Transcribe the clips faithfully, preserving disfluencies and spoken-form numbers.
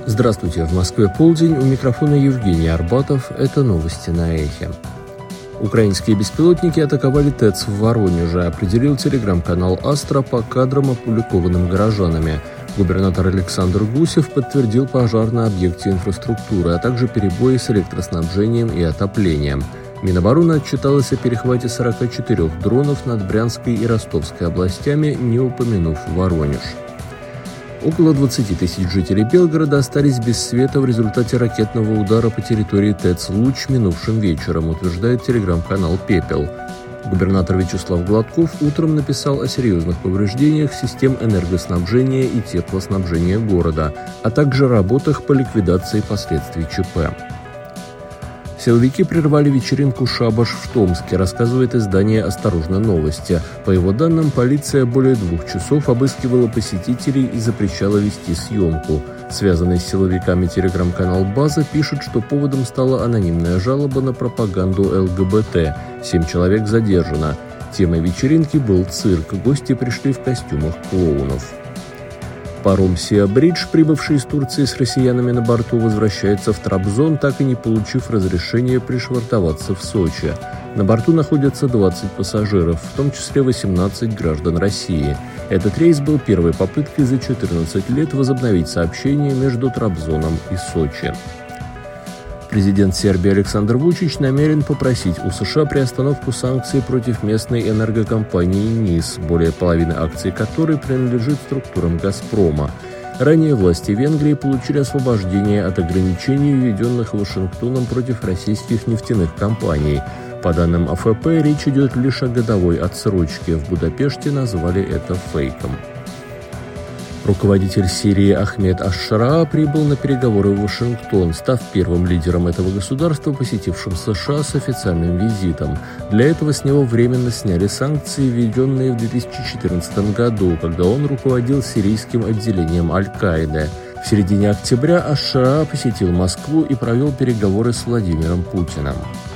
Здравствуйте, в Москве полдень, у микрофона Евгений Арбатов, это новости на Эхе. Украинские беспилотники атаковали ТЭЦ в Воронеже, определил телеграм-канал «Астра» по кадрам, опубликованным горожанами. Губернатор Александр Гусев подтвердил пожар на объекте инфраструктуры, а также перебои с электроснабжением и отоплением. Минобороны отчиталось о перехвате сорока четырёх дронов над Брянской и Ростовской областями, не упомянув Воронеж. Около двадцати тысяч жителей Белгорода остались без света в результате ракетного удара по территории ТЭЦ «Луч» минувшим вечером, утверждает телеграм-канал «Пепел». Губернатор Вячеслав Гладков утром написал о серьезных повреждениях систем энергоснабжения и теплоснабжения города, а также работах по ликвидации последствий ЧП. Силовики прервали вечеринку «Шабаш» в Томске, рассказывает издание «Осторожно, новости». По его данным, полиция более двух часов обыскивала посетителей и запрещала вести съемку. Связанный с силовиками телеграм-канал «База» пишет, что поводом стала анонимная жалоба на пропаганду ЛГБТ. Семь человек задержано. Темой вечеринки был цирк. Гости пришли в костюмах клоунов. Паром «Сиа Бридж», прибывший из Турции с россиянами на борту, возвращается в Трабзон, так и не получив разрешения пришвартоваться в Сочи. На борту находятся двадцать пассажиров, в том числе восемнадцать граждан России. Этот рейс был первой попыткой за четырнадцать лет возобновить сообщение между Трабзоном и Сочи. Президент Сербии Александр Вучич намерен попросить у США приостановку санкций против местной энергокомпании НИС, более половины акций которой принадлежит структурам «Газпрома». Ранее власти Венгрии получили освобождение от ограничений, введенных Вашингтоном против российских нефтяных компаний. По данным АФП, речь идет лишь о годовой отсрочке. В Будапеште назвали это фейком. Руководитель Сирии Ахмед аш-Шараа прибыл на переговоры в Вашингтон, став первым лидером этого государства, посетившим США с официальным визитом. Для этого с него временно сняли санкции, введенные в две тысячи четырнадцатом году, когда он руководил сирийским отделением Аль-Каиды. В середине октября аш-Шараа посетил Москву и провел переговоры с Владимиром Путиным.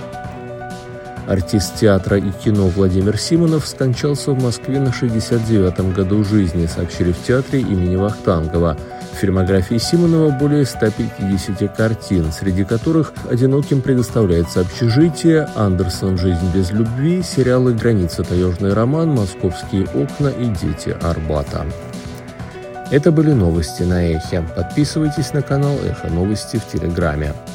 Артист театра и кино Владимир Симонов скончался в Москве на шестьдесят девятом году жизни, сообщили в театре имени Вахтангова. В фильмографии Симонова более ста пятидесяти картин, среди которых «Одиноким предоставляется общежитие», «Андерсон. Жизнь без любви», сериалы «Граница. Таежный роман», «Московские окна» и «Дети Арбата». Это были новости на Эхе. Подписывайтесь на канал Эхо Новости в Телеграме.